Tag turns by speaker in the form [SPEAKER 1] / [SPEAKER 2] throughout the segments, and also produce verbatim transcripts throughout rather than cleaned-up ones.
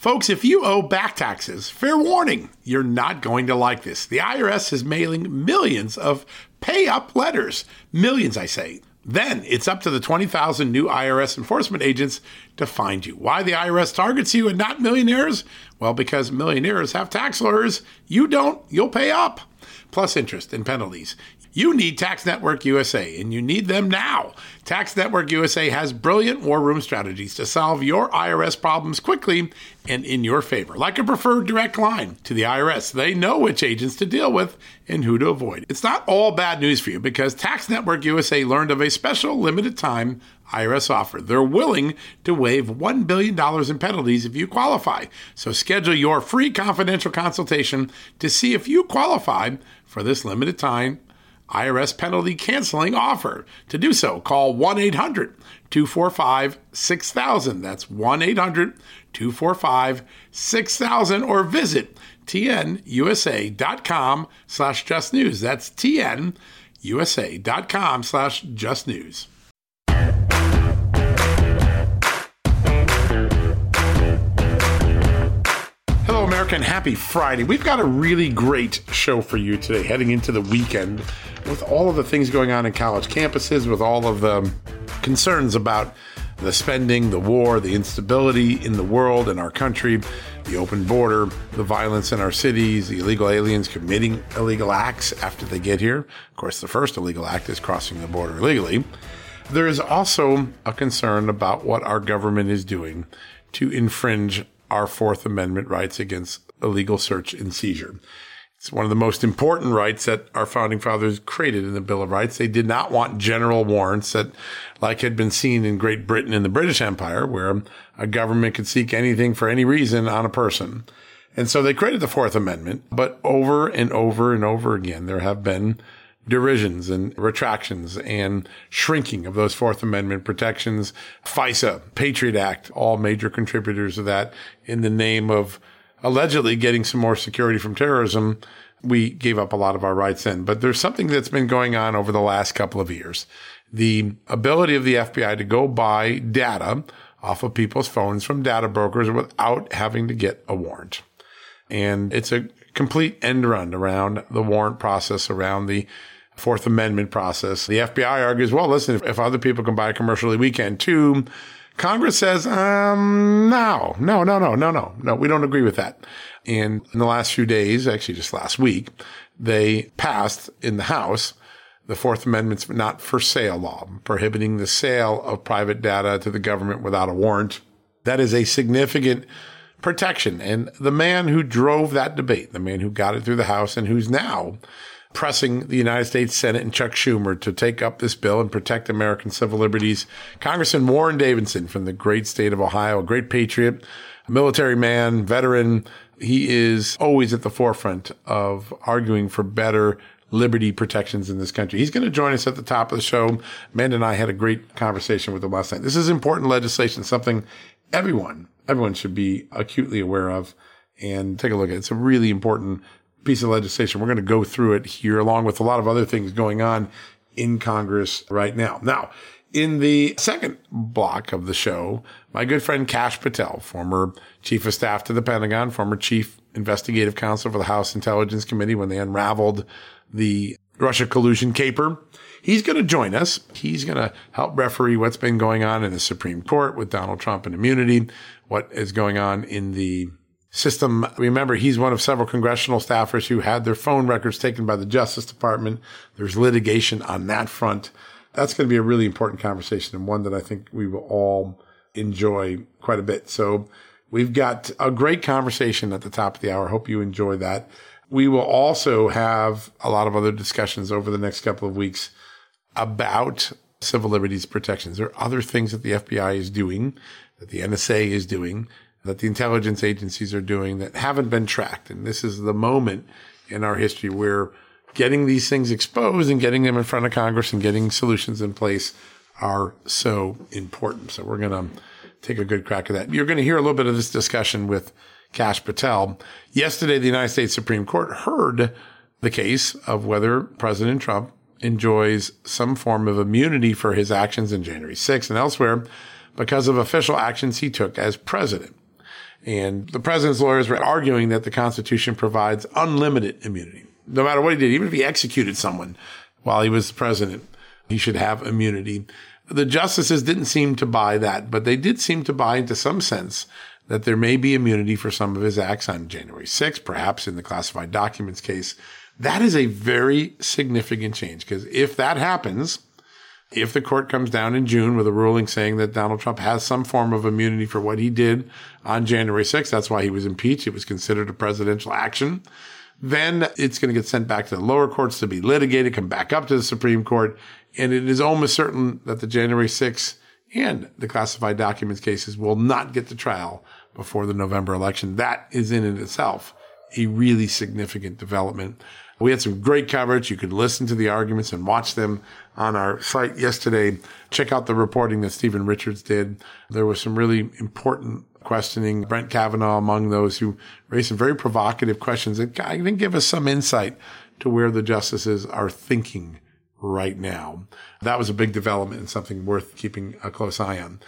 [SPEAKER 1] Folks, if you owe back taxes, fair warning, you're not going to like this. The I R S is mailing millions of pay-up letters. Millions, I say. Then it's up to the twenty thousand new I R S enforcement agents to find you. Why the I R S targets you and not millionaires? Well, because millionaires have tax lawyers. You don't, you'll pay up. Plus interest and penalties. You need Tax Network U S A, and you need them now. Tax Network U S A has brilliant war room strategies to solve your I R S problems quickly and in your favor. Like a preferred direct line to the I R S, they know which agents to deal with and who to avoid. It's not all bad news for you because Tax Network U S A learned of a special limited time I R S offer. They're willing to waive one billion dollars in penalties if you qualify. So schedule your free confidential consultation to see if you qualify for this limited time I R S penalty canceling offer. To do so, call one eight hundred two four five six thousand. That's one eight hundred two four five six thousand or visit tnusa.com slash just news. That's tnusa.com slash just news. Hello, America, and happy Friday. We've got a really great show for you today, heading into the weekend with all of the things going on in college campuses, with all of the concerns about the spending, the war, the instability in the world and our country, the open border, the violence in our cities, the illegal aliens committing illegal acts after they get here. Of course, the first illegal act is crossing the border illegally. There is also a concern about what our government is doing to infringe our Fourth Amendment rights against illegal search and seizure. It's one of the most important rights that our founding fathers created in the Bill of Rights. They did not want general warrants that, like had been seen in Great Britain and the British Empire, where a government could seek anything for any reason on a person. And so they created the Fourth Amendment. But over and over and over again, there have been derisions and retractions and shrinking of those Fourth Amendment protections. FISA, Patriot Act, all major contributors of that in the name of allegedly getting some more security from terrorism. We gave up a lot of our rights then. But there's something that's been going on over the last couple of years. The ability of the F B I to go buy data off of people's phones from data brokers without having to get a warrant. And it's a complete end run around the warrant process, around the Fourth Amendment process. The F B I argues, well, listen, if, if other people can buy commercially, we can too. Congress says, um, no, no, no, no, no, no, no, we don't agree with that. And in the last few days, actually just last week, they passed in the House the Fourth Amendment's not for sale law, prohibiting the sale of private data to the government without a warrant. That is a significant protection. And the man who drove that debate, the man who got it through the House and who's now pressing the United States Senate and Chuck Schumer to take up this bill and protect American civil liberties, Congressman Warren Davidson from the great state of Ohio, a great patriot, a military man, veteran. He is always at the forefront of arguing for better liberty protections in this country. He's going to join us at the top of the show. Amanda and I had a great conversation with him last night. This is important legislation, something everyone, everyone should be acutely aware of and take a look at. It's a really important piece of legislation. We're going to go through it here along with a lot of other things going on in Congress right now. Now, in the second block of the show, my good friend Kash Patel, former chief of staff to the Pentagon, former chief investigative counsel for the House Intelligence Committee when they unraveled the Russia collusion caper, he's going to join us. He's going to help referee what's been going on in the Supreme Court with Donald Trump and immunity, what is going on in the system. Remember, he's one of several congressional staffers who had their phone records taken by the Justice Department. There's litigation on that front. That's going to be a really important conversation and one that I think we will all enjoy quite a bit. So we've got a great conversation at the top of the hour. Hope you enjoy that. We will also have a lot of other discussions over the next couple of weeks about civil liberties protections. There are other things that the F B I is doing, that the N S A is doing, that the intelligence agencies are doing that haven't been tracked. And this is the moment in our history where getting these things exposed and getting them in front of Congress and getting solutions in place are so important. So we're going to take a good crack at that. You're going to hear a little bit of this discussion with Kash Patel. Yesterday, the United States Supreme Court heard the case of whether President Trump enjoys some form of immunity for his actions in January sixth and elsewhere because of official actions he took as president. And the president's lawyers were arguing that the Constitution provides unlimited immunity. No matter what he did, even if he executed someone while he was president, he should have immunity. The justices didn't seem to buy that, but they did seem to buy into some sense that there may be immunity for some of his acts on January sixth, perhaps in the classified documents case. That is a very significant change, because if that happens, if the court comes down in June with a ruling saying that Donald Trump has some form of immunity for what he did on January sixth, that's why he was impeached, it was considered a presidential action, then it's going to get sent back to the lower courts to be litigated, come back up to the Supreme Court, and it is almost certain that the January sixth and the classified documents cases will not get to trial before the November election. That is in and itself a really significant development. We had some great coverage. You could listen to the arguments and watch them on our site yesterday. Check out the reporting that Stephen Richards did. There was some really important questioning. Brent Kavanaugh among those who raised some very provocative questions that I think give us some insight to where the justices are thinking right now. That was a big development and something worth keeping a close eye on.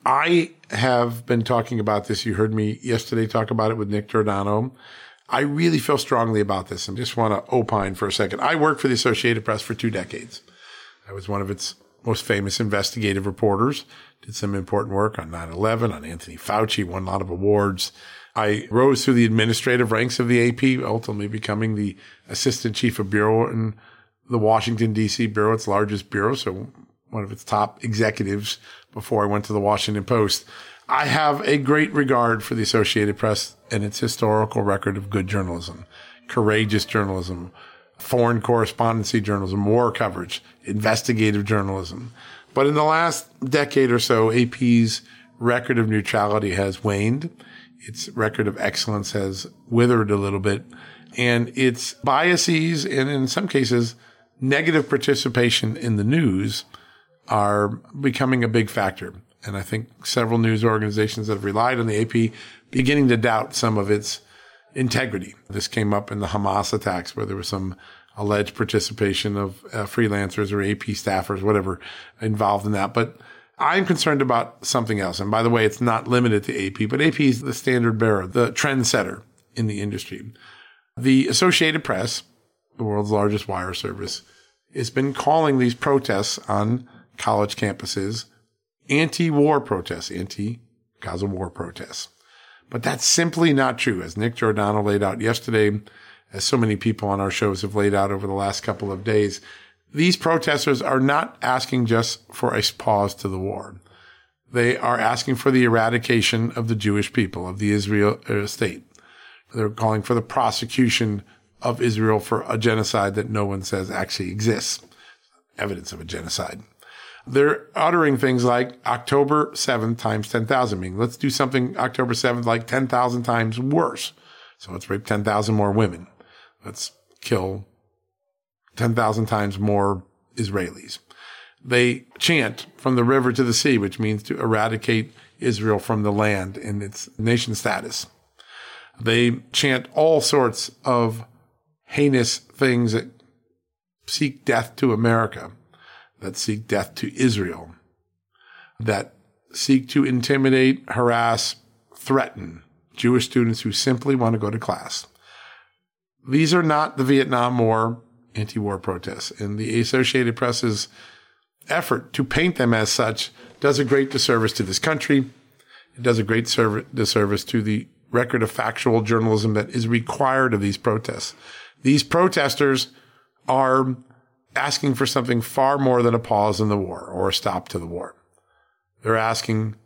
[SPEAKER 1] I have been talking about this. You heard me yesterday talk about it with Nick Giordano. I really feel strongly about this and just want to opine for a second. I worked for the Associated Press for two decades. I was one of its most famous investigative reporters, did some important work on nine eleven, on Anthony Fauci, won a lot of awards. I rose through the administrative ranks of the A P, ultimately becoming the assistant chief of bureau in the Washington, D C bureau, its largest bureau, so one of its top executives before I went to the Washington Post. I have a great regard for the Associated Press and its historical record of good journalism, courageous journalism, foreign correspondency journalism, war coverage, investigative journalism. But in the last decade or so, A P's record of neutrality has waned. Its record of excellence has withered a little bit. And its biases and, in some cases, negative participation in the news are becoming a big factor. And I think several news organizations that have relied on the A P beginning to doubt some of its integrity. This came up in the Hamas attacks, where there was some alleged participation of uh, freelancers or A P staffers, whatever, involved in that. But I'm concerned about something else. And by the way, it's not limited to A P, but A P is the standard bearer, the trendsetter in the industry. The Associated Press, the world's largest wire service, has been calling these protests on college campuses anti-war protests, anti-Gaza war protests. But that's simply not true. As Nick Giordano laid out yesterday, as so many people on our shows have laid out over the last couple of days, these protesters are not asking just for a pause to the war. They are asking for the eradication of the Jewish people, of the Israel state. They're calling for the prosecution of Israel for a genocide that no one says actually exists, evidence of a genocide. They're uttering things like October seventh times ten thousand, meaning let's do something October seventh like ten thousand times worse. So let's rape ten thousand more women. Let's kill ten thousand times more Israelis. They chant from the river to the sea, which means to eradicate Israel from the land and its nation status. They chant all sorts of heinous things that seek death to America, that seek death to Israel, that seek to intimidate, harass, threaten Jewish students who simply want to go to class. These are not the Vietnam War anti-war protests, and the Associated Press's effort to paint them as such does a great disservice to this country. It does a great serv- disservice to the record of factual journalism that is required of these protests. These protesters are asking for something far more than a pause in the war or a stop to the war. They're asking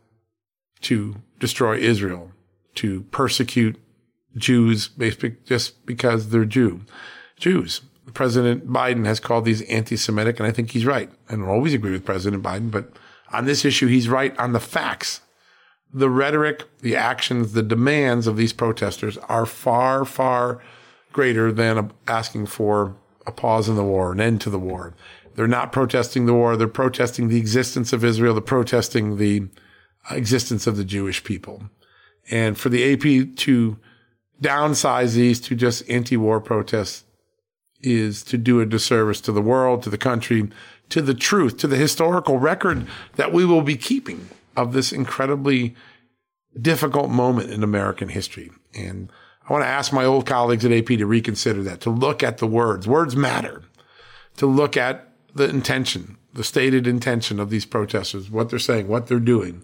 [SPEAKER 1] to destroy Israel, to persecute Jews basically just because they're Jew, Jews. President Biden has called these anti-Semitic, and I think he's right. I don't always agree with President Biden, but on this issue, he's right on the facts. The rhetoric, the actions, the demands of these protesters are far, far greater than asking for a pause in the war, an end to the war. They're not protesting the war. They're protesting the existence of Israel. They're protesting the existence of the Jewish people. And for the A P to downsize these to just anti-war protests is to do a disservice to the world, to the country, to the truth, to the historical record that we will be keeping of this incredibly difficult moment in American history. And I want to ask my old colleagues at A P to reconsider that, to look at the words. Words matter. To look at the intention, the stated intention of these protesters, what they're saying, what they're doing,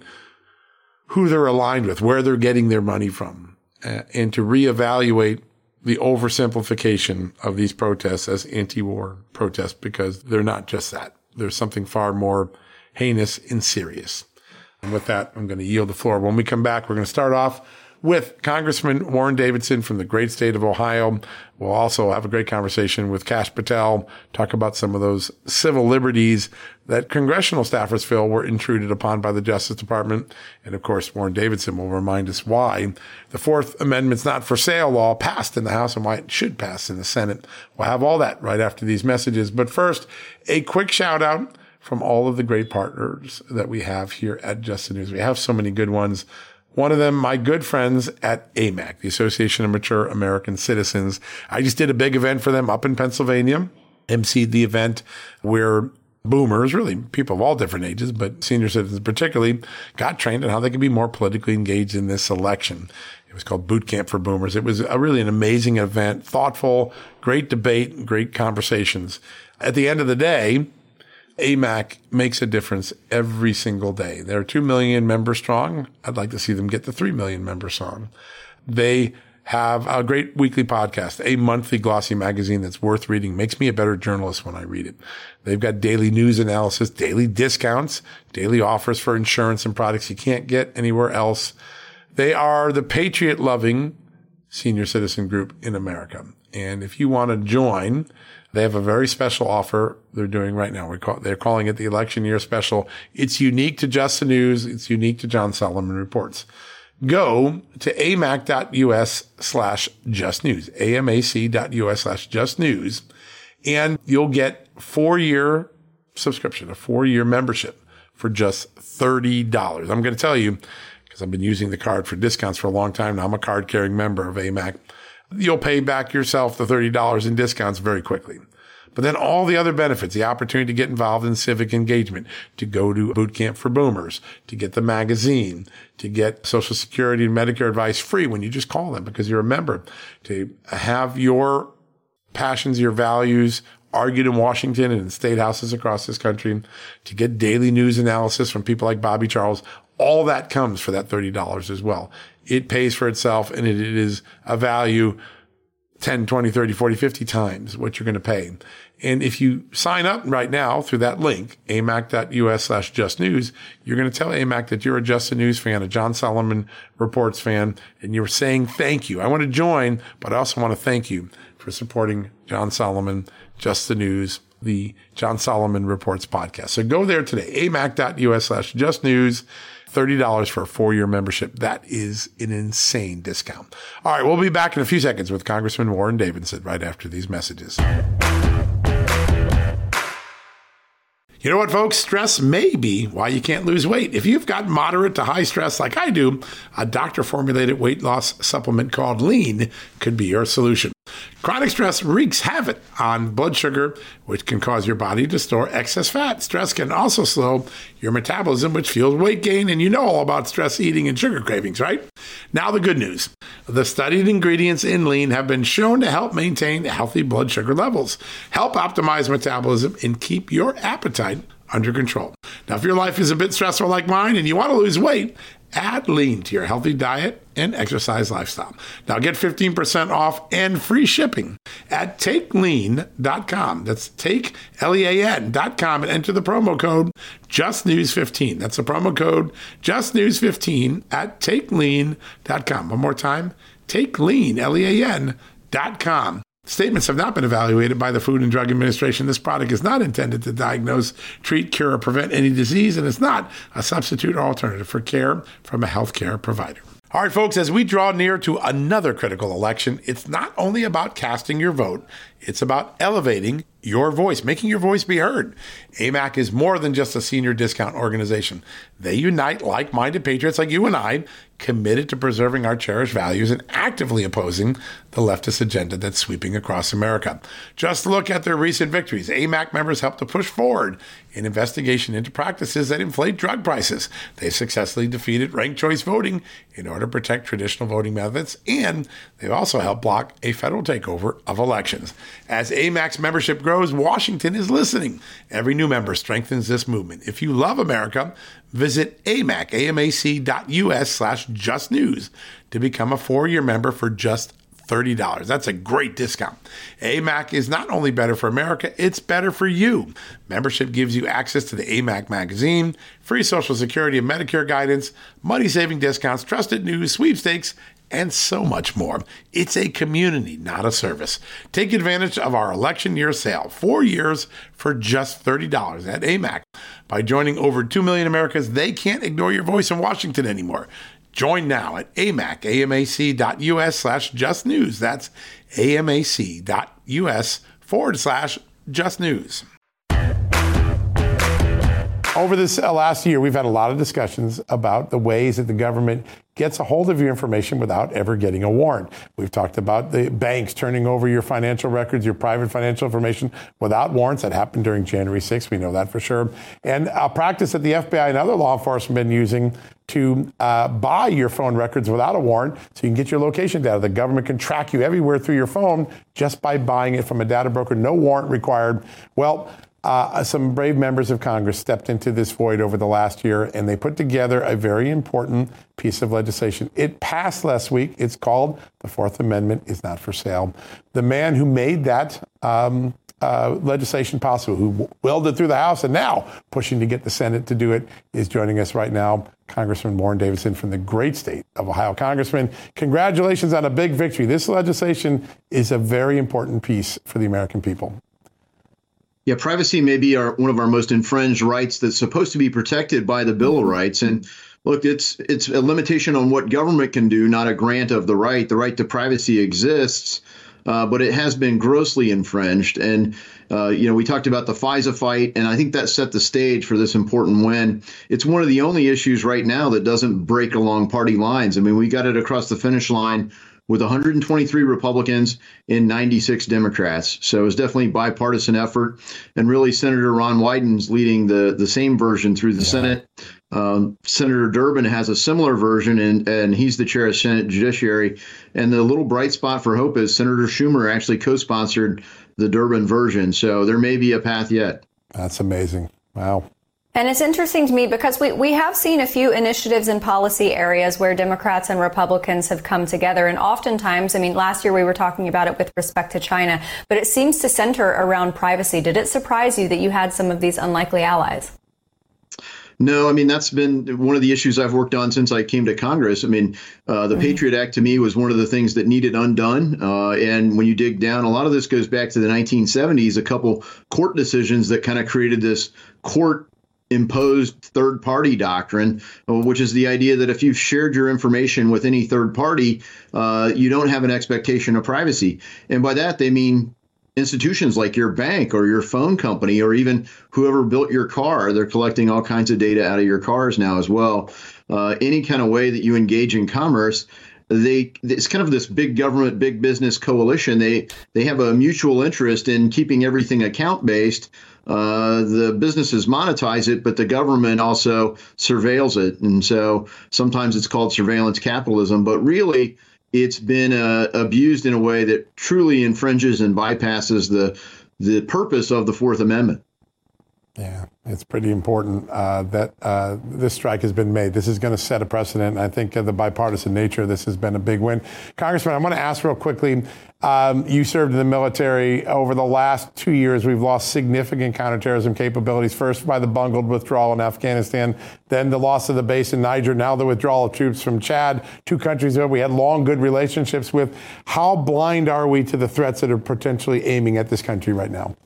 [SPEAKER 1] who they're aligned with, where they're getting their money from, uh, and to reevaluate the oversimplification of these protests as anti-war protests, because they're not just that. There's something far more heinous and serious. And with that, I'm going to yield the floor. When we come back, we're going to start off with Congressman Warren Davidson from the great state of Ohio. We'll also have a great conversation with Kash Patel, talk about some of those civil liberties that congressional staffers feel were intruded upon by the Justice Department. And of course, Warren Davidson will remind us why the Fourth Amendment's not for sale law passed in the House and why it should pass in the Senate. We'll have all that right after these messages. But first, a quick shout out from all of the great partners that we have here at Just the News. We have so many good ones. One of them, my good friends at A M A C, the Association of Mature American Citizens. I just did a big event for them up in Pennsylvania, emceed the event where boomers, really people of all different ages, but senior citizens particularly, got trained on how they can be more politically engaged in this election. It was called Boot Camp for Boomers. It was a really an amazing event, thoughtful, great debate, great conversations. At the end of the day, A M A C makes a difference every single day. They're two million members strong. I'd like to see them get to three million members strong. They have a great weekly podcast, a monthly glossy magazine that's worth reading. Makes me a better journalist when I read it. They've got daily news analysis, daily discounts, daily offers for insurance and products you can't get anywhere else. They are the patriot-loving senior citizen group in America. And if you want to join, they have a very special offer they're doing right now. We call, they're calling it the election year special. It's unique to Just the News. It's unique to John Solomon Reports. Go to amac.us slash just news, amac.us slash just news, and you'll get four-year subscription, a four-year membership for just thirty dollars. I'm going to tell you, because I've been using the card for discounts for a long time now. I'm a card-carrying member of A M A C. You'll pay back yourself the thirty dollars in discounts very quickly. But then all the other benefits, the opportunity to get involved in civic engagement, to go to Boot Camp for Boomers, to get the magazine, to get Social Security and Medicare advice free when you just call them because you're a member, to have your passions, your values argued in Washington and in state houses across this country, to get daily news analysis from people like Bobby Charles. All that comes for that thirty dollars as well. It pays for itself, and it is a value ten, twenty, thirty, forty, fifty times what you're going to pay. And if you sign up right now through that link, amac.us slash just news, you're going to tell A M A C that you're a Just the News fan, a John Solomon Reports fan, and you're saying thank you. I want to join, but I also want to thank you for supporting John Solomon, Just the News, the John Solomon Reports podcast. So go there today, amac.us slash just news. thirty dollars for a four-year membership. That is an insane discount. All right, we'll be back in a few seconds with Congressman Warren Davidson right after these messages. You know what, folks? Stress may be why you can't lose weight. If you've got moderate to high stress like I do, a doctor-formulated weight loss supplement called Lean could be your solution. Chronic stress wreaks havoc on blood sugar, which can cause your body to store excess fat. Stress can also slow your metabolism, which fuels weight gain. And you know all about stress eating and sugar cravings, right? Now the good news. The studied ingredients in Lean have been shown to help maintain healthy blood sugar levels, help optimize metabolism, and keep your appetite under control. Now, if your life is a bit stressful like mine and you want to lose weight, add Lean to your healthy diet and exercise lifestyle. Now get fifteen percent off and free shipping at take lean dot com. That's take, L E A N dot com, and enter the promo code just news fifteen. That's the promo code just news fifteen at take lean dot com. One more time, take lean, L E A N dot com. Statements have not been evaluated by the Food and Drug Administration. This product is not intended to diagnose, treat, cure, or prevent any disease, and it's not a substitute or alternative for care from a healthcare provider. All right, folks, as we draw near to another critical election, it's not only about casting your vote, it's about elevating your voice, making your voice be heard. A M A C is more than just a senior discount organization. They unite like-minded patriots like you and I, committed to preserving our cherished values and actively opposing the leftist agenda that's sweeping across America. Just look at their recent victories. A M A C members helped to push forward an investigation into practices that inflate drug prices. They successfully defeated ranked choice voting in order to protect traditional voting methods, and they've also helped block a federal takeover of elections. As A M A C's membership grows, Washington is listening. Every new member strengthens this movement. If you love America, visit AMAC, amac.us slash just news to become a four-year member for just thirty dollars. That's a great discount. A M A C is not only better for America, it's better for you. Membership gives you access to the A M A C magazine, free Social Security and Medicare guidance, money-saving discounts, trusted news, sweepstakes, and so much more. It's a community, not a service. Take advantage of our election year sale, four years for just thirty dollars at A M A C. By joining over two million Americans, they can't ignore your voice in Washington anymore. Join now at amac, amac.us slash just news. That's amac.us forward slash just news. Over this uh, last year, we've had a lot of discussions about the ways that the government gets a hold of your information without ever getting a warrant. We've talked about the banks turning over your financial records, your private financial information without warrants. That happened during January sixth. We know that for sure. And a practice that the F B I and other law enforcement have been using to uh, buy your phone records without a warrant so you can get your location data. The government can track you everywhere through your phone just by buying it from a data broker. No warrant required. Well, Uh, some brave members of Congress stepped into this void over the last year, and they put together a very important piece of legislation. It passed last week. It's called The Fourth Amendment is Not for Sale. The man who made that um, uh, legislation possible, who willed it through the House and now pushing to get the Senate to do it, is joining us right now. Congressman Warren Davidson from the great state of Ohio. Congressman, congratulations on a big victory. This legislation is a very important piece for the American people.
[SPEAKER 2] Yeah, privacy may be our, one of our most infringed rights that's supposed to be protected by the Bill of Rights. And look, it's it's a limitation on what government can do, not a grant of the right. The right to privacy exists, uh, but it has been grossly infringed. And, uh, you know, we talked about the FISA fight, and I think that set the stage for this important win. It's one of the only issues right now that doesn't break along party lines. I mean, we got it across the finish line with one hundred twenty-three Republicans and ninety-six Democrats. So it was definitely a bipartisan effort. And really, Senator Ron Wyden's leading the, the same version through the yeah. Senate. Um, Senator Durbin has a similar version, and, and he's the chair of Senate Judiciary. And the little bright spot for hope is Senator Schumer actually co-sponsored the Durbin version. So there may be a path yet.
[SPEAKER 1] That's amazing. Wow.
[SPEAKER 3] And it's interesting to me because we, we have seen a few initiatives in policy areas where Democrats and Republicans have come together. And oftentimes, I mean, last year we were talking about it with respect to China, but it seems to center around privacy. Did it surprise you that you had some of these unlikely allies?
[SPEAKER 2] No, I mean, that's been one of the issues I've worked on since I came to Congress. I mean, uh, the mm-hmm. Patriot Act to me was one of the things that needed undone. Uh, and when you dig down, a lot of this goes back to the nineteen seventies, a couple court decisions that kind of created this court imposed third party doctrine, which is the idea that if you've shared your information with any third party, uh, you don't have an expectation of privacy. And by that, they mean institutions like your bank or your phone company or even whoever built your car. They're collecting all kinds of data out of your cars now as well. Uh, any kind of way that you engage in commerce, they it's kind of this big government, big business coalition. They they have a mutual interest in keeping everything account based. Uh, the businesses monetize it, but the government also surveils it. And so sometimes it's called surveillance capitalism, but really it's been uh, abused in a way that truly infringes and bypasses the the purpose of the Fourth Amendment.
[SPEAKER 1] Yeah, it's pretty important uh, that uh, this strike has been made. This is going to set a precedent. I think uh, the bipartisan nature of this has been a big win. Congressman, I want to ask real quickly, um, you served in the military. Over the last two years, we've lost significant counterterrorism capabilities, first by the bungled withdrawal in Afghanistan, then the loss of the base in Niger, now the withdrawal of troops from Chad, two countries that we had long, good relationships with. How blind are we to the threats that are potentially aiming at this country right now?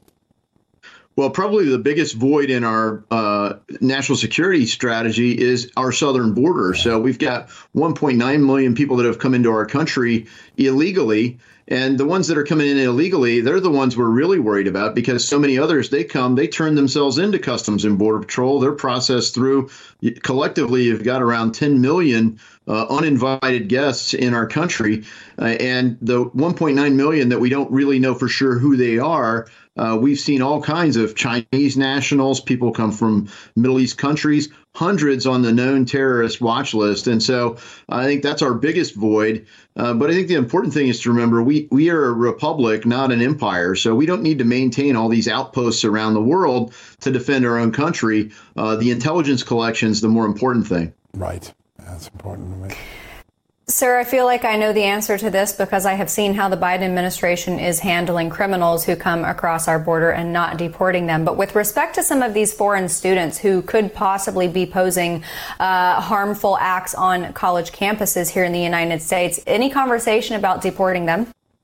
[SPEAKER 2] Well, probably the biggest void in our uh, national security strategy is our southern border. So we've got one point nine million people that have come into our country illegally. And the ones that are coming in illegally, they're the ones we're really worried about because so many others, they come, they turn themselves into Customs and Border Patrol. They're processed through, collectively, you've got around ten million uh, uninvited guests in our country. Uh, and the one point nine million that we don't really know for sure who they are, uh, we've seen all kinds of Chinese nationals, people come from Middle East countries, hundreds on the known terrorist watch list. And so I think that's our biggest void. Uh, but I think the important thing is to remember we, we are a republic, not an empire. So we don't need to maintain all these outposts around the world to defend our own country. Uh, the intelligence collection is the more important thing.
[SPEAKER 1] Right. That's important to me.
[SPEAKER 3] Sir, I feel like I know the answer to this because I have seen how the Biden administration is handling criminals who come across our border and not deporting them. But with respect to some of these foreign students who could possibly be posing uh, harmful acts on college campuses here in the United States, any conversation about deporting them?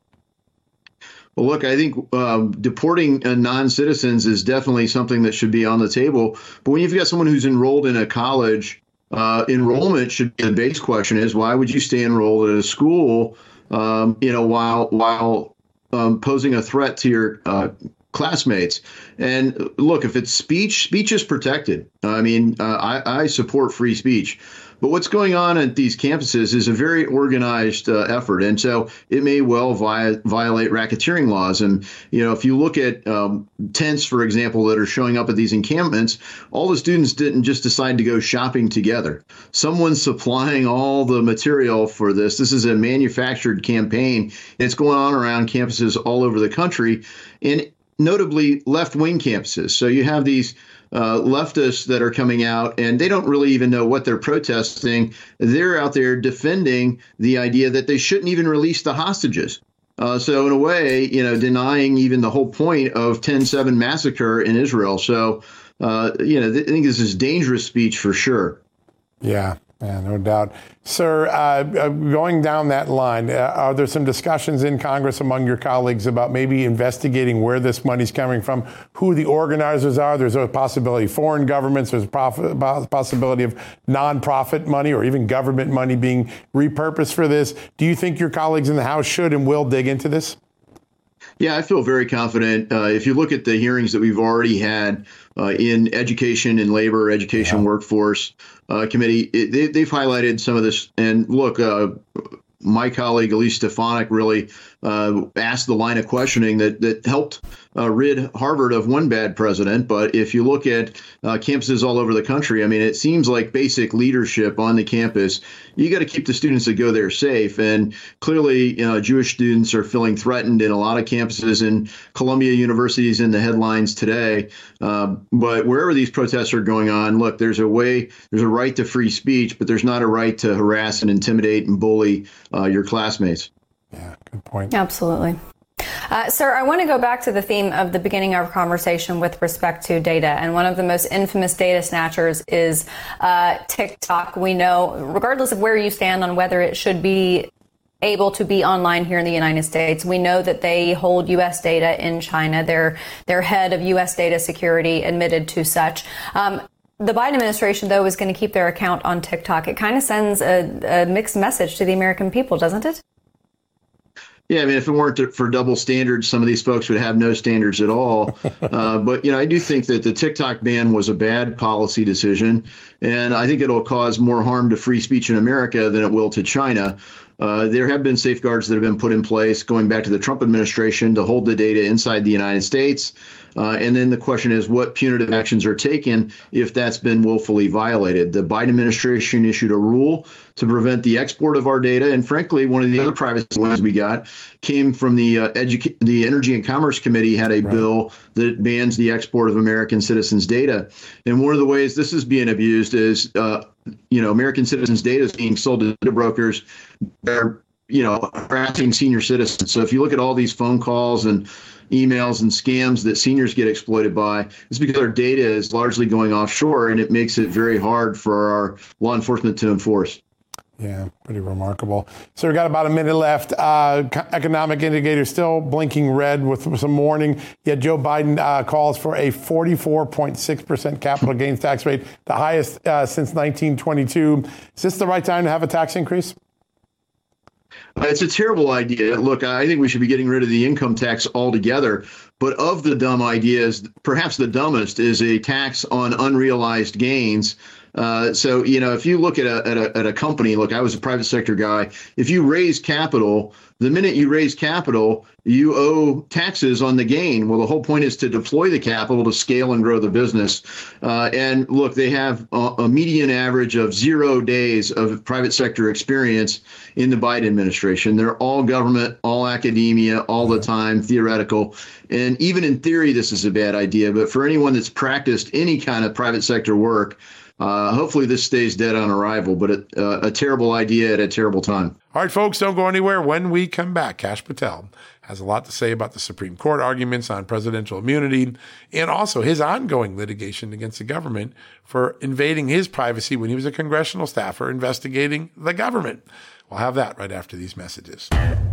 [SPEAKER 2] Well, look, I think uh, deporting uh, non-citizens is definitely something that should be on the table. But when you've got someone who's enrolled in a college, Uh, enrollment should be the base question is why would you stay enrolled at a school, um, you know, while while um, posing a threat to your uh, classmates? And look, if it's speech, speech is protected. I mean, uh, I, I support free speech. But what's going on at these campuses is a very organized uh, effort. And so it may well vi- violate racketeering laws. And, you know, if you look at um, tents, for example, that are showing up at these encampments, all the students didn't just decide to go shopping together. Someone's supplying all the material for this. This is a manufactured campaign. And it's going on around campuses all over the country, and notably left-wing campuses. So you have these Uh, leftists that are coming out, and they don't really even know what they're protesting. They're out there defending the idea that they shouldn't even release the hostages. Uh, so in a way, you know, denying even the whole point of ten seven massacre in Israel. So, uh, you know, th- I think this is dangerous speech for sure.
[SPEAKER 1] Yeah. Yeah, no doubt. Sir, uh, going down that line, uh, are there some discussions in Congress among your colleagues about maybe investigating where this money's coming from, who the organizers are? There's a possibility of foreign governments. There's a possibility of nonprofit money or even government money being repurposed for this. Do you think your colleagues in the House should and will dig into this?
[SPEAKER 2] Yeah, I feel very confident. Uh, if you look at the hearings that we've already had uh, in education and labor, education, yeah. workforce uh, committee, it, they, they've highlighted some of this. And look, uh, my colleague Elise Stefanik really uh, asked the line of questioning that that helped uh, rid Harvard of one bad president. But if you look at uh, campuses all over the country, I mean, it seems like basic leadership on the campus. You got to keep the students that go there safe. And clearly, you know, Jewish students are feeling threatened in a lot of campuses, and Columbia University is in the headlines today. Uh, but wherever these protests are going on, look, there's a way, there's a right to free speech, but there's not a right to harass and intimidate and bully uh, your classmates.
[SPEAKER 1] Yeah, good point.
[SPEAKER 3] Absolutely. Uh, sir, I want to go back to the theme of the beginning of our conversation with respect to data. And one of the most infamous data snatchers is uh, TikTok. We know, regardless of where you stand on whether it should be able to be online here in the United States, we know that they hold U S data in China. Their, their head of U S data security admitted to such. Um, The Biden administration, though, is going to keep their account on TikTok. It kind of sends a, a mixed message to the American people, doesn't it?
[SPEAKER 2] Yeah, I mean, if it weren't for double standards, some of these folks would have no standards at all. Uh, but, you know, I do think that the TikTok ban was a bad policy decision, and I think it'll cause more harm to free speech in America than it will to China. Uh, there have been safeguards that have been put in place going back to the Trump administration to hold the data inside the United States. Uh, and then the question is what punitive actions are taken if that's been willfully violated. The Biden administration issued a rule to prevent the export of our data. And frankly, one of the other privacy ones we got came from the uh, edu- the Energy and Commerce Committee had a right. bill that bans the export of American citizens' data. And one of the ways this is being abused is, uh, you know, American citizens' data is being sold to data brokers. They're, you know, harassing senior citizens. So if you look at all these phone calls and emails and scams that seniors get exploited by, it's because our data is largely going offshore, and it makes it very hard for our law enforcement to enforce.
[SPEAKER 1] Yeah, pretty remarkable. So we've got about a minute left. Uh, economic indicators still blinking red with some warning. Yet Joe Biden uh, calls for a forty-four point six percent capital gains tax rate, the highest uh, since nineteen twenty-two. Is this the right time to have a tax increase?
[SPEAKER 2] It's a terrible idea. Look, I think we should be getting rid of the income tax altogether. But of the dumb ideas, perhaps the dumbest is a tax on unrealized gains. Uh, so, you know, if you look at a, at a at a company, look, I was a private sector guy. If you raise capital, the minute you raise capital, you owe taxes on the gain. Well, the whole point is to deploy the capital to scale and grow the business. Uh, and look, they have a, a median average of zero days of private sector experience in the Biden administration. They're all government, all academia, all the time, theoretical. And even in theory, this is a bad idea. But for anyone that's practiced any kind of private sector work, Uh, hopefully this stays dead on arrival, but it, uh, a terrible idea at a terrible time.
[SPEAKER 1] All right, folks, don't go anywhere. When we come back, Kash Patel has a lot to say about the Supreme Court arguments on presidential immunity and also his ongoing litigation against the government for invading his privacy when he was a congressional staffer investigating the government. We'll have that right after these messages.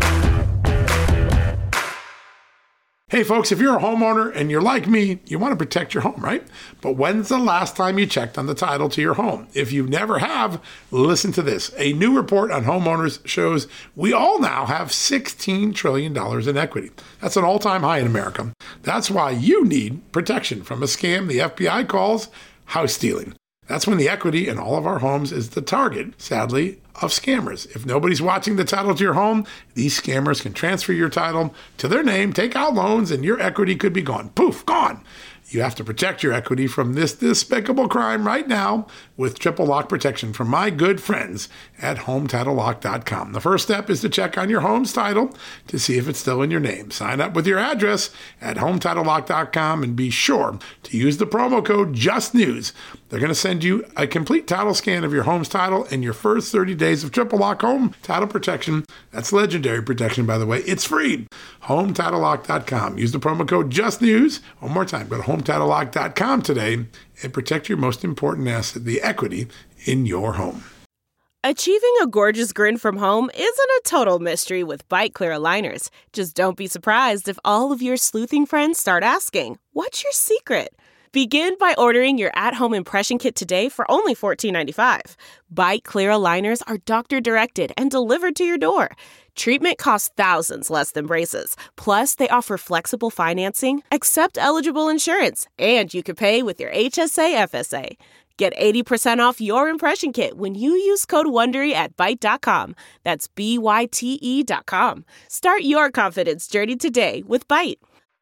[SPEAKER 1] Hey folks, if you're a homeowner and you're like me, you want to protect your home, right? But when's the last time you checked on the title to your home? If you never have, listen to this. A new report on homeowners shows we all now have sixteen trillion dollars in equity. That's an all-time high in America. That's why you need protection from a scam the F B I calls house stealing. That's when the equity in all of our homes is the target, sadly, of scammers. If nobody's watching the title to your home, these scammers can transfer your title to their name, take out loans, and your equity could be gone. Poof, gone. You have to protect your equity from this despicable crime right now with triple lock protection from my good friends at home title lock dot com. The first step is to check on your home's title to see if it's still in your name. Sign up with your address at home title lock dot com and be sure to use the promo code JUSTNEWS. They're going to send you a complete title scan of your home's title and your first thirty days of triple lock home title protection. That's legendary protection, by the way. It's free. home title lock dot com. Use the promo code JUSTNEWS. One more time, go to home title lock dot com today and protect your most important asset, the equity in your home.
[SPEAKER 4] Achieving a gorgeous grin from home isn't a total mystery with Byte Clear aligners. Just don't be surprised if all of your sleuthing friends start asking, "What's your secret?" Begin by ordering your at-home impression kit today for only fourteen ninety-five. Byte Clear aligners are doctor-directed and delivered to your door. Treatment costs thousands less than braces. Plus, they offer flexible financing, accept eligible insurance, and you can pay with your H S A F S A. Get eighty percent off your impression kit when you use code WONDERY at byte dot com. That's B Y T E dot com. Start your confidence journey today with Byte.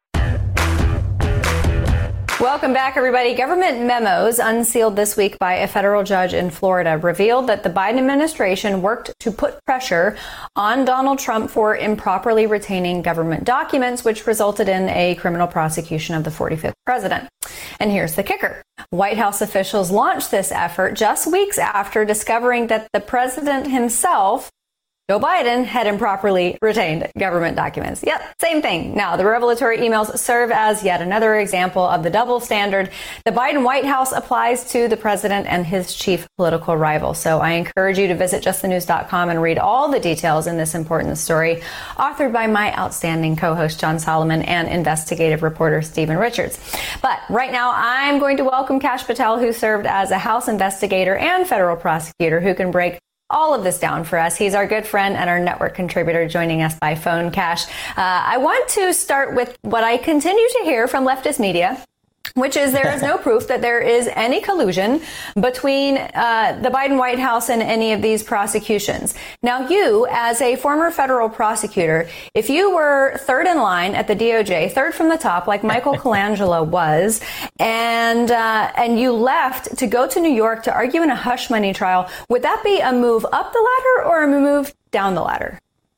[SPEAKER 3] Welcome back, everybody. Government memos unsealed this week by a federal judge in Florida revealed that the Biden administration worked to put pressure on Donald Trump for improperly retaining government documents, which resulted in a criminal prosecution of the forty-fifth president. And here's the kicker. White House officials launched this effort just weeks after discovering that the president himself, Joe Biden, had improperly retained government documents. Yep, same thing. Now, the revelatory emails serve as yet another example of the double standard the Biden White House applies to the president and his chief political rival. So I encourage you to visit just the news dot com and read all the details in this important story, authored by my outstanding co-host John Solomon and investigative reporter Stephen Richards. But right now, I'm going to welcome Kash Patel, who served as a House investigator and federal prosecutor, who can break all of this down for us. He's our good friend and our network contributor, joining us by phone. Kash, uh, I want to start with what I continue to hear from leftist media, which is there is no proof that there is any collusion between uh, the Biden White House and any of these prosecutions. Now, you, as a former federal prosecutor, if you were third in line at the D O J, third from the top, like Michael Colangelo was, and uh, and you left to go to New York to argue in a hush money trial, would that be a move up the ladder or a move down the ladder?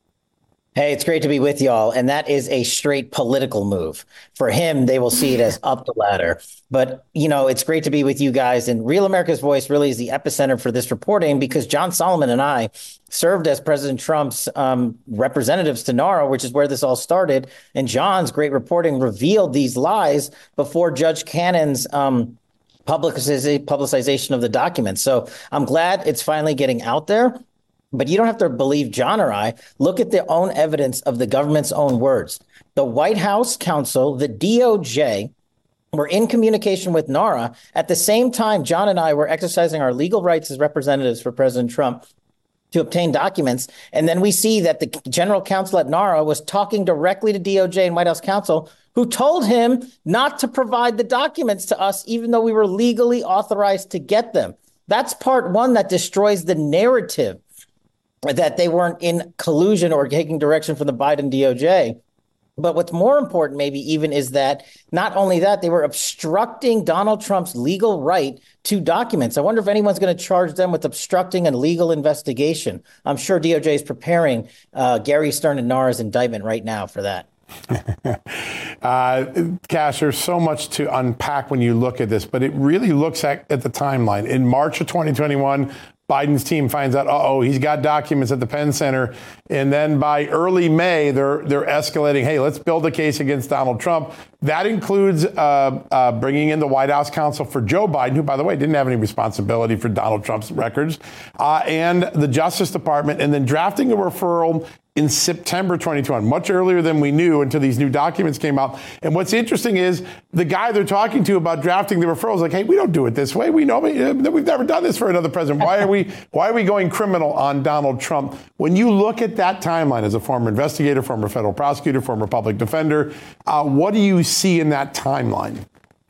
[SPEAKER 5] Hey, it's great to be with y'all. And that is a straight political move. For him, they will see it as up the ladder. But, you know, it's great to be with you guys. And Real America's Voice really is the epicenter for this reporting, because John Solomon and I served as President Trump's um, representatives to NARA, which is where this all started. And John's great reporting revealed these lies before Judge Cannon's um, publicization of the documents. So I'm glad it's finally getting out there. But you don't have to believe John or I. Look at their own evidence of the government's own words. The White House counsel, the D O J, were in communication with NARA at the same time John and I were exercising our legal rights as representatives for President Trump to obtain documents. And then we see that the general counsel at NARA was talking directly to D O J and White House counsel, who told him not to provide the documents to us, even though we were legally authorized to get them. That's part one that destroys the narrative that they weren't in collusion or taking direction from the Biden D O J. But what's more important, maybe even, is that not only that, they were obstructing Donald Trump's legal right to documents. I wonder if anyone's going to charge them with obstructing a legal investigation. I'm sure D O J is preparing uh, Gary Stern and Nara's indictment right now for that.
[SPEAKER 1] uh, Kash, there's so much to unpack when you look at this, but it really looks at, at the timeline. In March of twenty twenty-one, Biden's team finds out, uh-oh, he's got documents at the Penn Center. And then by early May, they're they're escalating, hey, let's build a case against Donald Trump. That includes uh, uh, bringing in the White House counsel for Joe Biden, who, by the way, didn't have any responsibility for Donald Trump's records, uh, and the Justice Department, and then drafting a referral in September twenty twenty, much earlier than we knew until these new documents came out. And what's interesting is the guy they're talking to about drafting the referral is like, hey, we don't do it this way. We know we've never done this for another president. Why are we why are we going criminal on Donald Trump? When you look at that timeline as a former investigator, former federal prosecutor, former public defender, uh, what do you see in that timeline?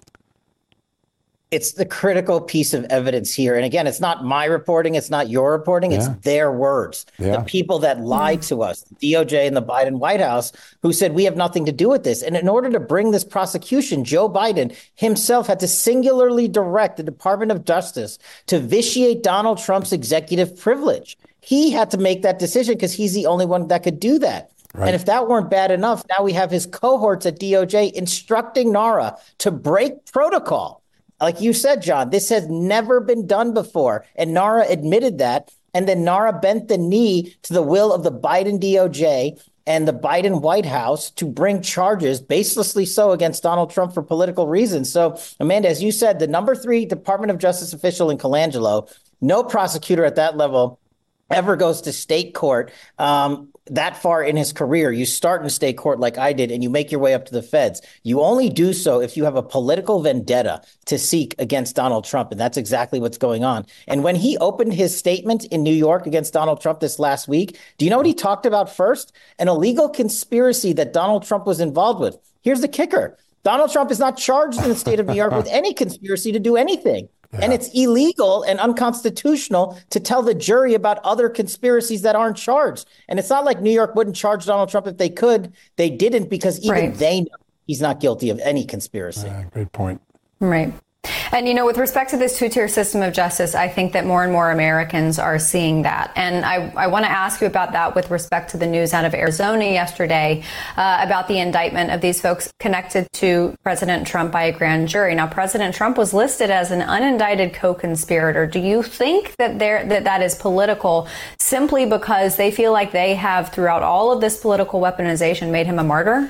[SPEAKER 5] It's the critical piece of evidence here. And again, it's not my reporting. It's not your reporting. It's yeah. their words. Yeah. The people that lied to us, the D O J and the Biden White House, who said we have nothing to do with this. And in order to bring this prosecution, Joe Biden himself had to singularly direct the Department of Justice to vitiate Donald Trump's executive privilege. He had to make that decision because he's the only one that could do that. Right. And if that weren't bad enough, now we have his cohorts at D O J instructing NARA to break protocol. Like you said, John, this has never been done before. And NARA admitted that. And then NARA bent the knee to the will of the Biden D O J and the Biden White House to bring charges, baselessly so, against Donald Trump for political reasons. So, Amanda, as you said, the number three Department of Justice official in Colangelo, no prosecutor at that level ever goes to state court um, that far in his career. You start in state court like I did, and you make your way up to the feds. You only do so if you have a political vendetta to seek against Donald Trump, and that's exactly what's going on. And when he opened his statement in New York against Donald Trump this last week, do you know what he talked about first? An illegal conspiracy that Donald Trump was involved with. Here's the kicker. Donald Trump is not charged in the state of New York with any conspiracy to do anything. Yeah. And it's illegal and unconstitutional to tell the jury about other conspiracies that aren't charged. And it's not like New York wouldn't charge Donald Trump if they could. They didn't, because even right. they know he's not guilty of any conspiracy.
[SPEAKER 1] Uh, great point.
[SPEAKER 3] Right. And, you know, with respect to this two-tier system of justice, I think that more and more Americans are seeing that. And I, I want to ask you about that with respect to the news out of Arizona yesterday uh, about the indictment of these folks connected to President Trump by a grand jury. Now, President Trump was listed as an unindicted co-conspirator. Do you think that there that that is political simply because they feel like they have, throughout all of this political weaponization, made him a martyr?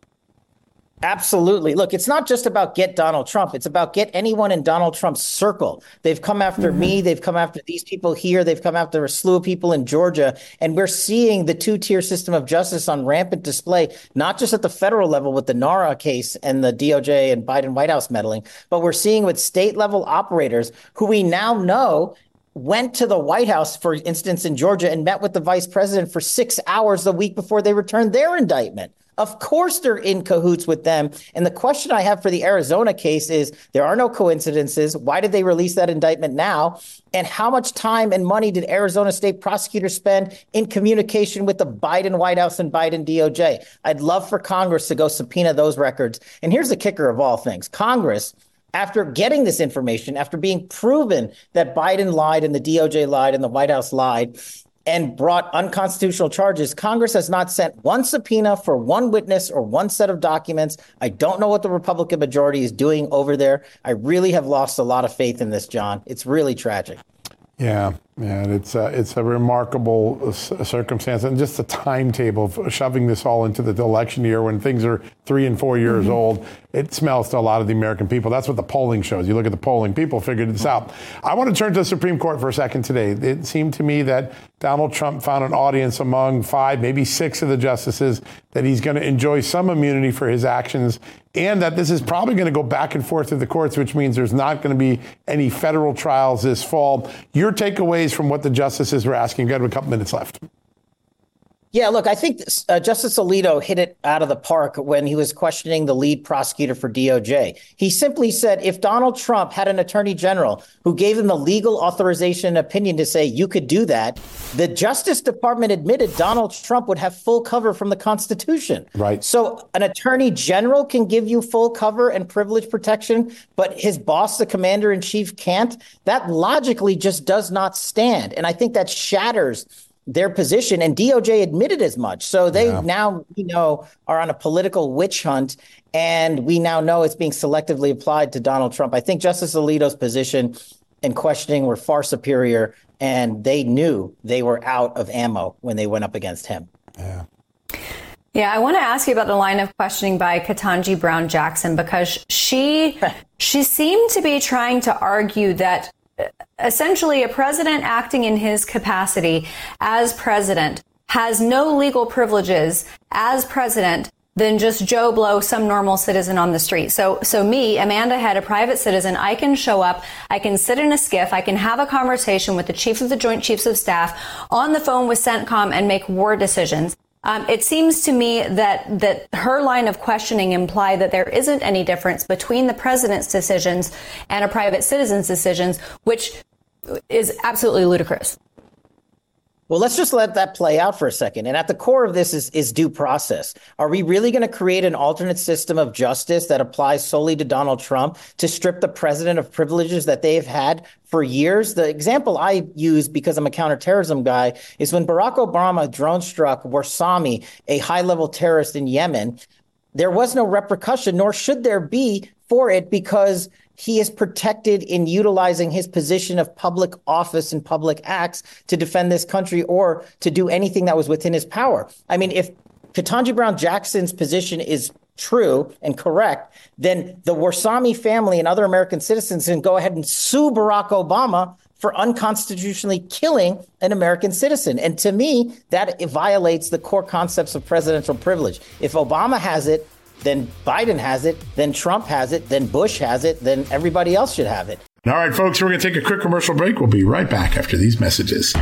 [SPEAKER 5] Absolutely. Look, it's not just about get Donald Trump. It's about get anyone in Donald Trump's circle. They've come after mm-hmm. me. They've come after these people here. They've come after a slew of people in Georgia. And we're seeing the two-tier system of justice on rampant display, not just at the federal level with the NARA case and the D O J and Biden White House meddling, but we're seeing with state level operators who we now know went to the White House, for instance, in Georgia, and met with the vice president for six hours the week before they returned their indictment. Of course, they're in cahoots with them. And the question I have for the Arizona case is, there are no coincidences. Why did they release that indictment now? And how much time and money did Arizona state prosecutors spend in communication with the Biden White House and Biden D O J? I'd love for Congress to go subpoena those records. And here's the kicker of all things. Congress, after getting this information, after being proven that Biden lied and the D O J lied and the White House lied and brought unconstitutional charges, Congress has not sent one subpoena for one witness or one set of documents. I don't know what the Republican majority is doing over there. I really have lost a lot of faith in this, John. It's really tragic.
[SPEAKER 1] Yeah, yeah, it's a, it's a remarkable circumstance, and just the timetable of shoving this all into the election year when things are three and four years mm-hmm. old. It smells to a lot of the American people. That's what the polling shows. You look at the polling, people figured this out. I want to turn to the Supreme Court for a second today. It seemed to me that Donald Trump found an audience among five, maybe six of the justices, that he's going to enjoy some immunity for his actions, and that this is probably going to go back and forth through the courts, which means there's not going to be any federal trials this fall. Your takeaways from what the justices were asking? We've got a couple minutes left.
[SPEAKER 5] Yeah, look, I think uh, Justice Alito hit it out of the park when he was questioning the lead prosecutor for D O J. He simply said if Donald Trump had an attorney general who gave him the legal authorization and opinion to say you could do that, the Justice Department admitted Donald Trump would have full cover from the Constitution.
[SPEAKER 1] Right.
[SPEAKER 5] So an attorney general can give you full cover and privilege protection, but his boss, the commander in chief, can't. That logically just does not stand. And I think that shatters their position, and D O J admitted as much. So they yeah. now, we know, are on a political witch hunt, and we now know it's being selectively applied to Donald Trump. I think Justice Alito's position and questioning were far superior, and they knew they were out of ammo when they went up against him.
[SPEAKER 1] Yeah.
[SPEAKER 3] Yeah, I want to ask you about the line of questioning by Ketanji Brown Jackson, because she she seemed to be trying to argue that essentially a president acting in his capacity as president has no legal privileges as president than just Joe Blow, some normal citizen on the street. So, so me, Amanda Head, a private citizen, I can show up, I can sit in a skiff, I can have a conversation with the chief of the Joint Chiefs of Staff on the phone with CENTCOM and make war decisions. Um, it seems to me that that her line of questioning implied that there isn't any difference between the president's decisions and a private citizen's decisions, which is absolutely ludicrous.
[SPEAKER 5] Well, let's just let that play out for a second. And at the core of this is, is due process. Are we really going to create an alternate system of justice that applies solely to Donald Trump to strip the president of privileges that they've had for years? The example I use, because I'm a counterterrorism guy, is when Barack Obama drone struck Warsami, a high-level terrorist in Yemen. There was no repercussion, nor should there be for it, because he is protected in utilizing his position of public office and public acts to defend this country or to do anything that was within his power. I mean, if Ketanji Brown Jackson's position is true and correct, then the Warsami family and other American citizens can go ahead and sue Barack Obama for unconstitutionally killing an American citizen. And to me, that violates the core concepts of presidential privilege. If Obama has it, then Biden has it, then Trump has it, then Bush has it, then everybody else should have it.
[SPEAKER 1] All right, folks, we're going to take a quick commercial break. We'll be right back after these messages.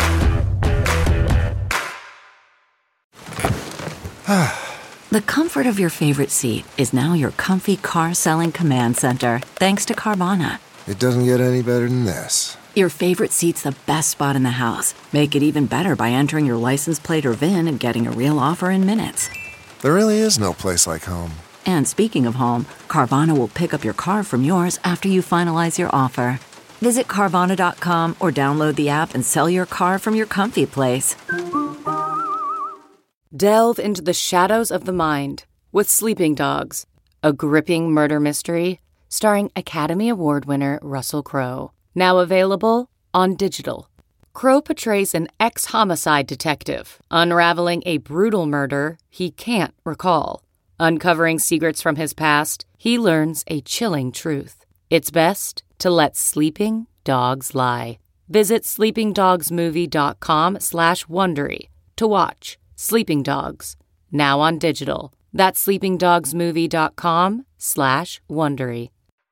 [SPEAKER 6] The comfort of your favorite seat is now your comfy car selling command center, thanks to Carvana.
[SPEAKER 7] It doesn't get any better than this.
[SPEAKER 6] Your favorite seat's the best spot in the house. Make it even better by entering your license plate or V I N and getting a real offer in minutes.
[SPEAKER 7] There really is no place like home.
[SPEAKER 6] And speaking of home, Carvana will pick up your car from yours after you finalize your offer. Visit Carvana dot com or download the app and sell your car from your comfy place.
[SPEAKER 8] Delve into the shadows of the mind with Sleeping Dogs, a gripping murder mystery starring Academy Award winner Russell Crowe. Now available on digital. Crowe portrays an ex-homicide detective unraveling a brutal murder he can't recall. Uncovering secrets from his past, he learns a chilling truth. It's best to let sleeping dogs lie. Visit sleepingdogsmovie.com slash Wondery to watch Sleeping Dogs, now on digital. That's sleepingdogsmovie.com slash Wondery.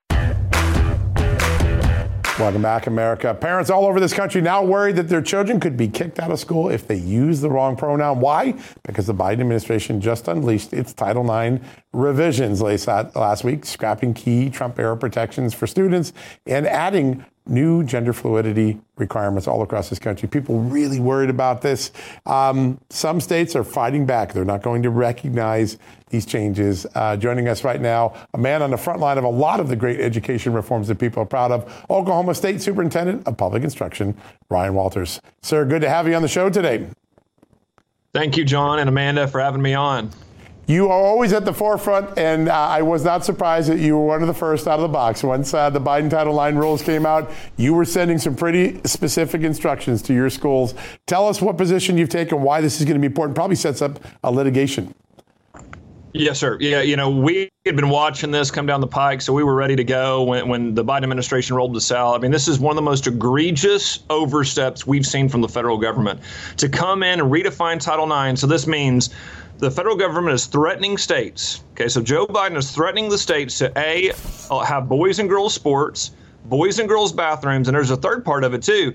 [SPEAKER 1] Welcome back, America. Parents all over this country now worried that their children could be kicked out of school if they use the wrong pronoun. Why? Because the Biden administration just unleashed its Title nine revisions last week, scrapping key Trump-era protections for students and adding new gender fluidity requirements all across this country. People really worried about this. Um, some states are fighting back. They're not going to recognize these changes. Uh, joining us right now, a man on the front line of a lot of the great education reforms that people are proud of, Oklahoma State Superintendent of Public Instruction, Ryan Walters. Sir, good to have you on the show today.
[SPEAKER 9] Thank you, John and Amanda, for having me on.
[SPEAKER 1] You are always at the forefront, and uh, I was not surprised that you were one of the first out of the box. Once uh, the Biden Title nine rules came out, you were sending some pretty specific instructions to your schools. Tell us what position you've taken, why this is going to be important. Probably sets up a litigation.
[SPEAKER 9] Yes, sir. Yeah, you know, we had been watching this come down the pike, so we were ready to go when, when the Biden administration rolled this out. I mean, this is one of the most egregious oversteps we've seen from the federal government to come in and redefine Title nine. So this means the federal government is threatening states. Okay, so Joe Biden is threatening the states to, A, have boys and girls sports, boys and girls bathrooms, and there's a third part of it, too.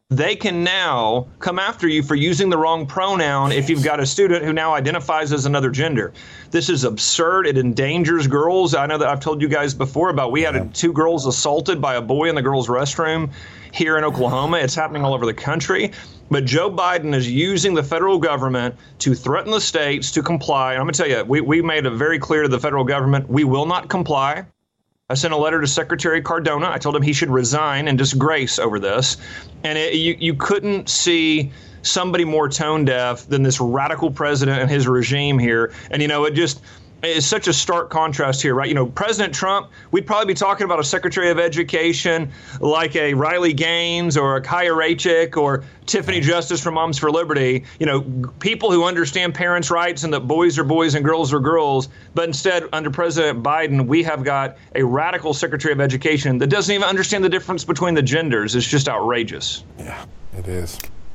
[SPEAKER 9] they can now come after you for using the wrong pronoun if you've got a student who now identifies as another gender. This is absurd. It endangers girls. I know that I've told you guys before about we had a, two girls assaulted by a boy in the girls' restroom here in Oklahoma. It's happening all over the country. But Joe Biden is using the federal government to threaten the states to comply. And I'm going to tell you, we, we made it very clear to the federal government, we will not comply. I sent a letter to Secretary Cardona. I told him he should resign in disgrace over this. And it, you, you couldn't see somebody more tone deaf than this radical president and his regime here. And, you know, it just is such a stark contrast here, right? You know, President Trump, we'd probably be talking about a Secretary of Education like a Riley Gaines or a Kaya Raichik or Tiffany Justice from Moms for Liberty, you know, people who understand parents' rights and that boys are boys and girls are girls. But instead, under President Biden, we have got a radical Secretary of Education that doesn't even understand the difference between the genders. It's just outrageous.
[SPEAKER 1] Yeah, it is.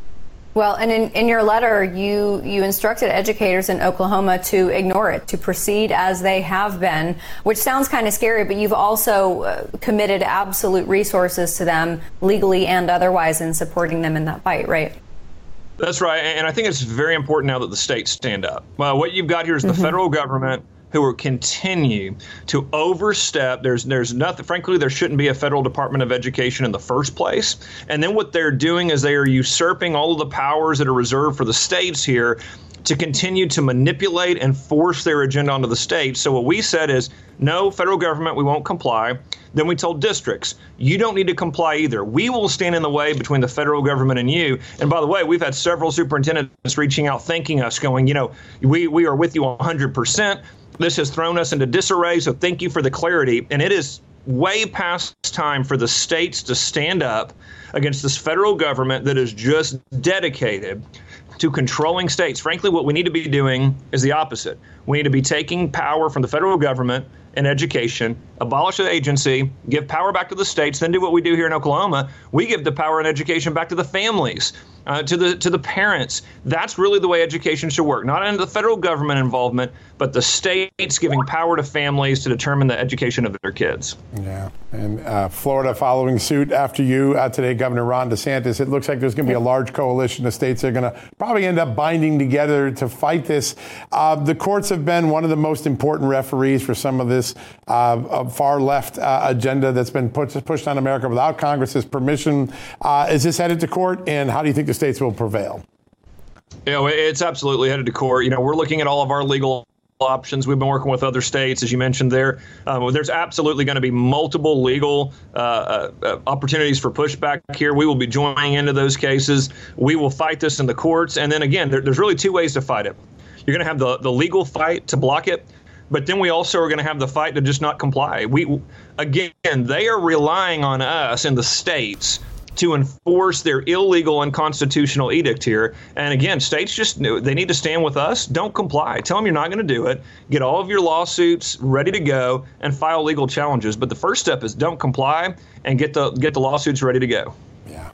[SPEAKER 3] Well, and in, in your letter, you, you instructed educators in Oklahoma to ignore it, to proceed as they have been, which sounds kind of scary, but you've also uh, committed absolute resources to them legally and otherwise in supporting them in that fight, right?
[SPEAKER 9] That's right. And I think it's very important now that the states stand up. Well, what you've got here is the mm-hmm. federal government who will continue to overstep. There's there's nothing, frankly, there shouldn't be a federal Department of Education in the first place. And then what they're doing is they are usurping all of the powers that are reserved for the states here to continue to manipulate and force their agenda onto the states. So what we said is, no, federal government, we won't comply. Then we told districts, you don't need to comply either. We will stand in the way between the federal government and you. And by the way, we've had several superintendents reaching out, thanking us, going, you know, we, we are with you one hundred percent. This has thrown us into disarray, so thank you for the clarity. And it is way past time for the states to stand up against this federal government that is just dedicated to controlling states. Frankly, what we need to be doing is the opposite. We need to be taking power from the federal government in education, abolish the agency, give power back to the states, then do what we do here in Oklahoma. We give the power in education back to the families, uh, to the to the parents. That's really the way education should work. Not under the federal government involvement, but the states giving power to families to determine the education of their kids.
[SPEAKER 1] Yeah, and uh, Florida following suit after you uh, today, Governor Ron DeSantis. It looks like there's going to be a large coalition of states that are going to probably end up binding together to fight this. Uh, the courts have been one of the most important referees for some of this uh, far left uh, agenda that's been put, pushed on America without Congress's permission. Uh, is this headed to court, and how do you think the states will prevail?
[SPEAKER 9] You know, it's absolutely headed to court. You know, we're looking at all of our legal options. We've been working with other states, as you mentioned there. Um, there's absolutely going to be multiple legal uh, uh, opportunities for pushback here. We will be joining into those cases. We will fight this in the courts. And then again, there, there's really two ways to fight it. You're going to have the, the legal fight to block it, but then we also are going to have the fight to just not comply. We, again, they are relying on us in the states to enforce their illegal and unconstitutional edict here. And again, states just, they need to stand with us. Don't comply. Tell them you're not going to do it. Get all of your lawsuits ready to go and file legal challenges. But the first step is don't comply and get the get the lawsuits ready to go.
[SPEAKER 1] Yeah.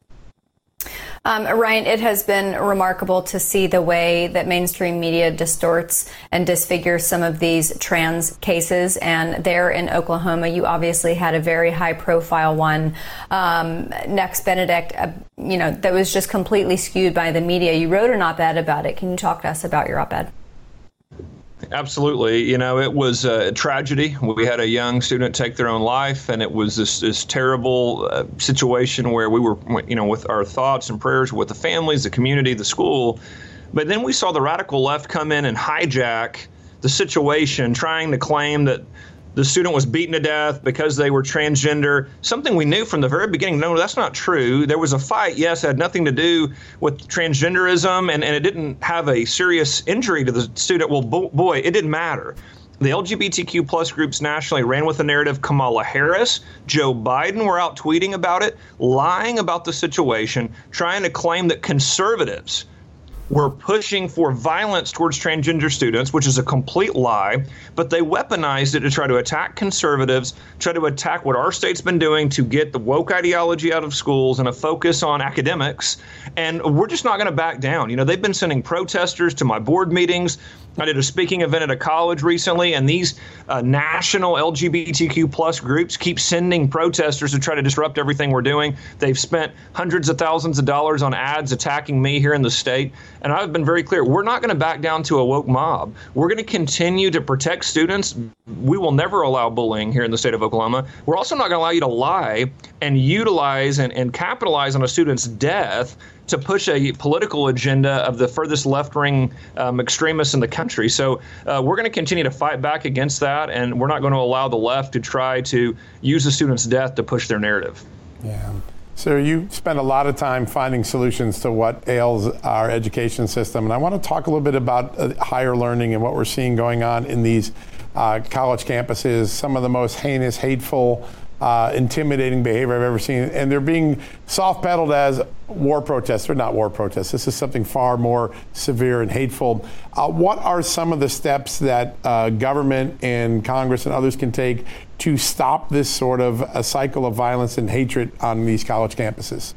[SPEAKER 3] Um, Ryan, it has been remarkable to see the way that mainstream media distorts and disfigures some of these trans cases. And there in Oklahoma, you obviously had a very high profile one, um, Next Benedict, uh, you know, that was just completely skewed by the media. You wrote an op-ed about it. Can you talk to us about your op-ed?
[SPEAKER 9] Absolutely. You know, it was a tragedy. We had a young student take their own life, and it was this, this terrible uh, situation where we were, you know, with our thoughts and prayers with the families, the community, the school. But then we saw the radical left come in and hijack the situation, trying to claim that the student was beaten to death because they were transgender, something we knew from the very beginning. No, that's not true. There was a fight, yes, it had nothing to do with transgenderism, and, and it didn't have a serious injury to the student. Well, bo- boy, it didn't matter. The L G B T Q plus groups nationally ran with the narrative. Kamala Harris, Joe Biden were out tweeting about it, lying about the situation, trying to claim that conservatives were pushing for violence towards transgender students, which is a complete lie, but they weaponized it to try to attack conservatives, try to attack what our state's been doing to get the woke ideology out of schools and a focus on academics. And we're just not going to back down. You know, they've been sending protesters to my board meetings. I did a speaking event at a college recently, and these uh, national L G B T Q plus groups keep sending protesters to try to disrupt everything we're doing. They've spent hundreds of thousands of dollars on ads attacking me here in the state. And I've been very clear, we're not going to back down to a woke mob. We're going to continue to protect students. We will never allow bullying here in the state of Oklahoma. We're also not going to allow you to lie and utilize and, and capitalize on a student's death to push a political agenda of the furthest left-wing um, extremists in the country. So uh, we're going to continue to fight back against that, and we're not going to allow the left to try to use the student's death to push their narrative.
[SPEAKER 1] Yeah. So you spend a lot of time finding solutions to what ails our education system, and I want to talk a little bit about uh, higher learning and what we're seeing going on in these uh, college campuses, some of the most heinous, hateful, Uh, intimidating behavior I've ever seen, and they're being soft-pedaled as war protests. They're not war protests. This is something far more severe and hateful. Uh, what are some of the steps that uh, government and Congress and others can take to stop this sort of a cycle of violence and hatred on these college campuses?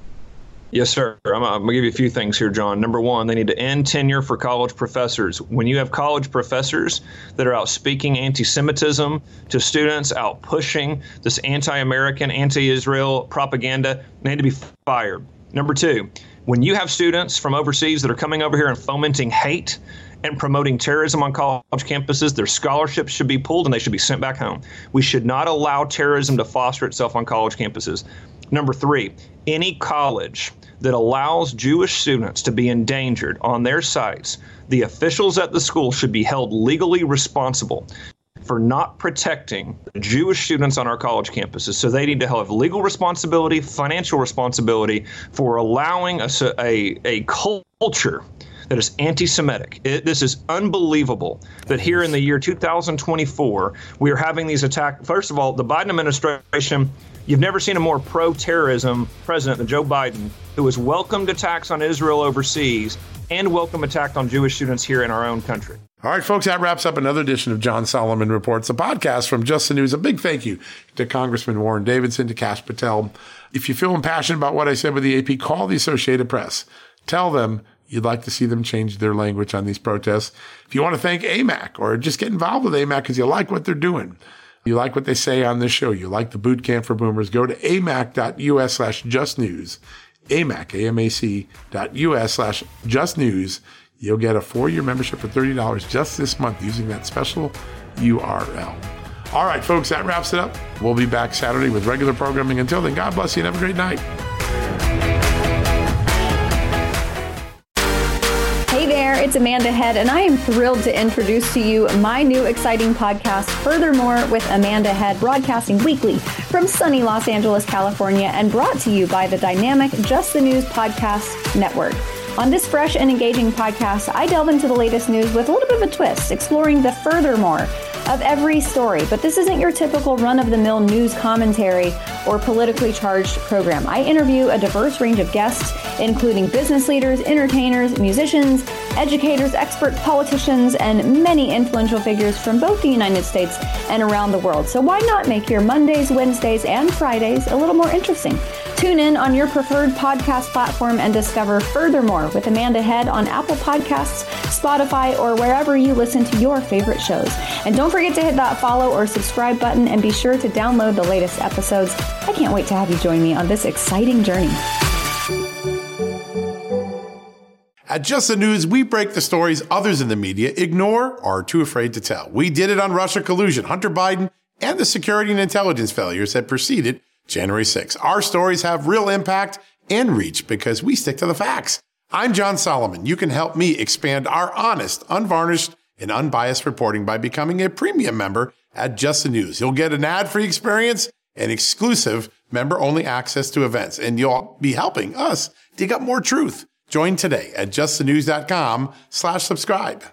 [SPEAKER 9] Yes, sir. I'm, I'm going to give you a few things here, John. Number one, they need to end tenure for college professors. When you have college professors that are out speaking anti-Semitism to students, out pushing this anti-American, anti-Israel propaganda, they need to be fired. Number two, when you have students from overseas that are coming over here and fomenting hate and promoting terrorism on college campuses, their scholarships should be pulled and they should be sent back home. We should not allow terrorism to foster itself on college campuses. Number three, any college that allows Jewish students to be endangered on their sites, the officials at the school should be held legally responsible for not protecting Jewish students on our college campuses. So they need to have legal responsibility, financial responsibility for allowing a, a, a culture that is anti-Semitic. It, this is unbelievable that here in the year two thousand twenty-four, we are having these attacks. First of all, the Biden administration, you've never seen a more pro-terrorism president than Joe Biden, who has welcomed attacks on Israel overseas and welcomed attacks on Jewish students here in our own country.
[SPEAKER 1] All right, folks, that wraps up another edition of John Solomon Reports, a podcast from Just the News. A big thank you to Congressman Warren Davidson, to Kash Patel. If you feel impassioned about what I said with the A P, call the Associated Press. Tell them you'd like to see them change their language on these protests. If you want to thank A M A C or just get involved with A M A C because you like what they're doing, you like what they say on this show, you like the boot camp for boomers, go to amac.us slash just news, amac, A-M-A-C dot U-S slash just news. You'll get a four-year membership for thirty dollars just this month using that special U R L. All right, folks, that wraps it up. We'll be back Saturday with regular programming. Until then, God bless you and have a great night.
[SPEAKER 3] Hey there, it's Amanda Head, and I am thrilled to introduce to you my new exciting podcast, Furthermore with Amanda Head, broadcasting weekly from sunny Los Angeles, California, and brought to you by the dynamic Just the News Podcast Network. On this fresh and engaging podcast, I delve into the latest news with a little bit of a twist, exploring the furthermore of every story. But this isn't your typical run-of-the-mill news commentary or politically charged program. I interview a diverse range of guests, including business leaders, entertainers, musicians, educators, experts, politicians, and many influential figures from both the United States and around the world. So why not make your Mondays, Wednesdays, and Fridays a little more interesting? Tune in on your preferred podcast platform and discover Furthermore with Amanda Head on Apple Podcasts, Spotify, or wherever you listen to your favorite shows. And don't forget to hit that follow or subscribe button and be sure to download the latest episodes. I can't wait to have you join me on this exciting journey.
[SPEAKER 1] At Just the News, we break the stories others in the media ignore or are too afraid to tell. We did it on Russia collusion, Hunter Biden, and the security and intelligence failures that preceded January sixth. Our stories have real impact and reach because we stick to the facts. I'm John Solomon. You can help me expand our honest, unvarnished, and unbiased reporting by becoming a premium member at Just the News. You'll get an ad-free experience and exclusive member-only access to events, and you'll be helping us dig up more truth. Join today at justthenews.com slash subscribe.